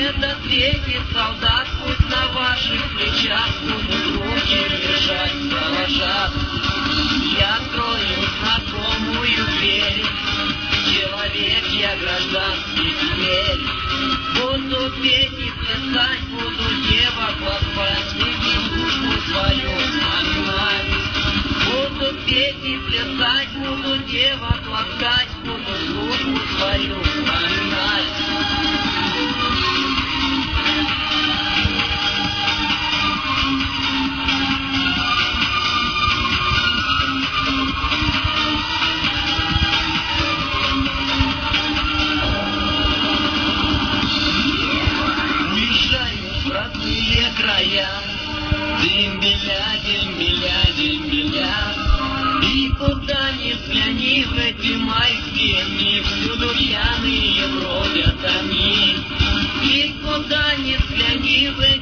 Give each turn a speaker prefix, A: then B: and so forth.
A: света светит солдат, пусть на ваших плечах будут руки лежать, положат. Я открою знакомую дверь, человек я гражданский теперь. Буду петь и плясать, буду девок ласкать, и службу свою вспоминать. Буду петь и плясать, буду девок ласкать, буду службу свою вспоминать. Края, дембеля, дембеля, дембеля. И куда ни взгляни в эти майские дни, всюду пьяные бродят они. И куда ни взгляни в эти